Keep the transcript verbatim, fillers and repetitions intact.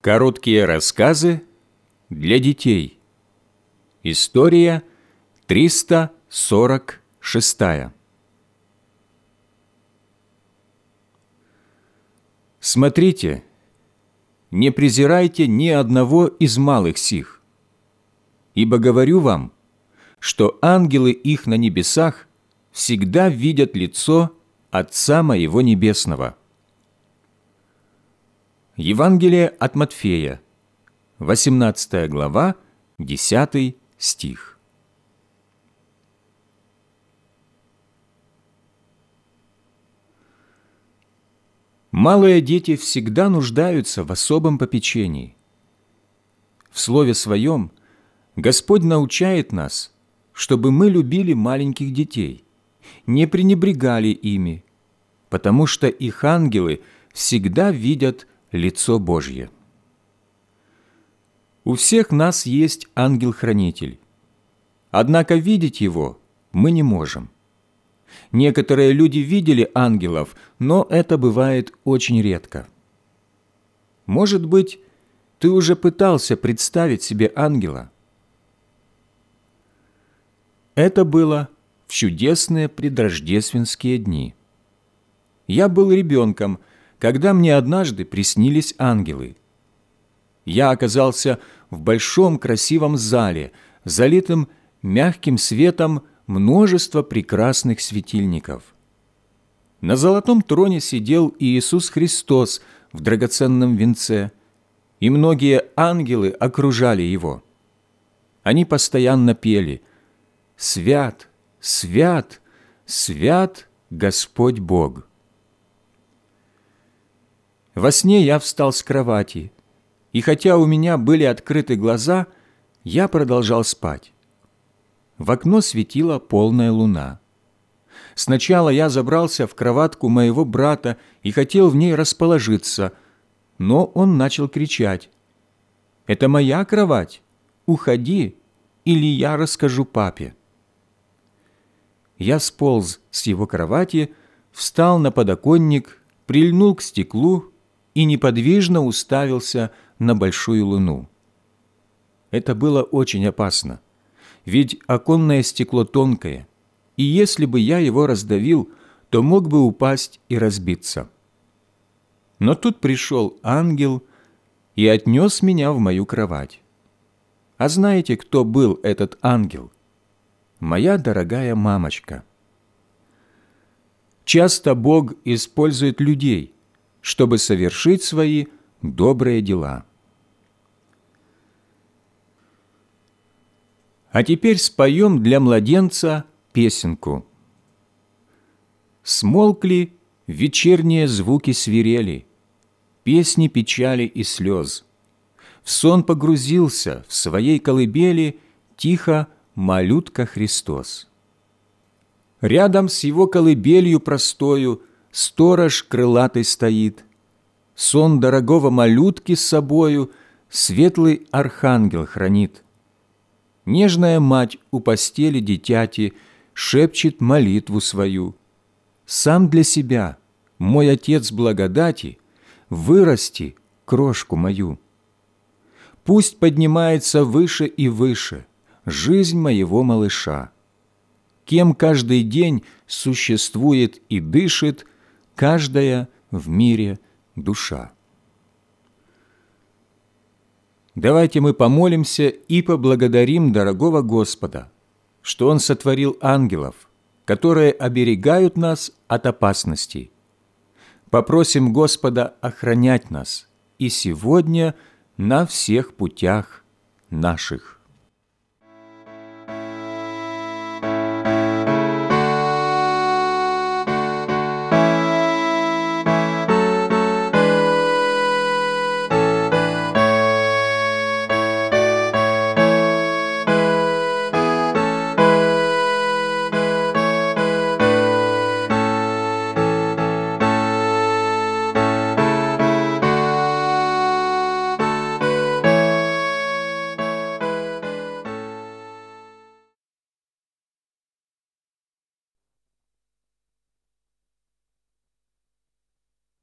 Короткие рассказы для детей. История триста сорок шестая. Смотрите, не презирайте ни одного из малых сих, ибо говорю вам, что ангелы их на небесах всегда видят лицо Отца Моего Небесного. Евангелие от Матфея, восемнадцатая глава, десятый стих. Малые дети всегда нуждаются в особом попечении. В Слове Своем Господь научает нас, чтобы мы любили маленьких детей, не пренебрегали ими, потому что их ангелы всегда видят лицо Божье. У всех нас есть ангел-хранитель, однако видеть его мы не можем. Некоторые люди видели ангелов, но это бывает очень редко. Может быть, ты уже пытался представить себе ангела? Это было в чудесные предрождественские дни. Я был ребенком, когда мне однажды приснились ангелы. Я оказался в большом красивом зале, залитым мягким светом множества прекрасных светильников. На золотом троне сидел Иисус Христос в драгоценном венце, и многие ангелы окружали Его. Они постоянно пели: «Свят, свят, свят Господь Бог». Во сне я встал с кровати, и хотя у меня были открыты глаза, я продолжал спать. В окно светила полная луна. Сначала я забрался в кроватку моего брата и хотел в ней расположиться, но он начал кричать: «Это моя кровать! Уходи, или я расскажу папе!» Я сполз с его кровати, встал на подоконник, прильнул к стеклу и неподвижно уставился на большую луну. Это было очень опасно, ведь оконное стекло тонкое, и если бы я его раздавил, то мог бы упасть и разбиться. Но тут пришел ангел и отнес меня в мою кровать. А знаете, кто был этот ангел? Моя дорогая мамочка. Часто Бог использует людей, чтобы совершить свои добрые дела. А теперь споем для младенца песенку. Смолкли вечерние звуки свирели, песни печали и слез. В сон погрузился в своей колыбели тихо малютка Христос. Рядом с его колыбелью простою сторож крылатый стоит. Сон дорогого малютки с собою светлый архангел хранит. Нежная мать у постели дитяти шепчет молитву свою. Сам для себя, мой Отец благодати, вырасти крошку мою. Пусть поднимается выше и выше жизнь моего малыша. Кем каждый день существует и дышит каждая в мире душа. Давайте мы помолимся и поблагодарим дорогого Господа, что Он сотворил ангелов, которые оберегают нас от опасностей. Попросим Господа охранять нас и сегодня на всех путях наших.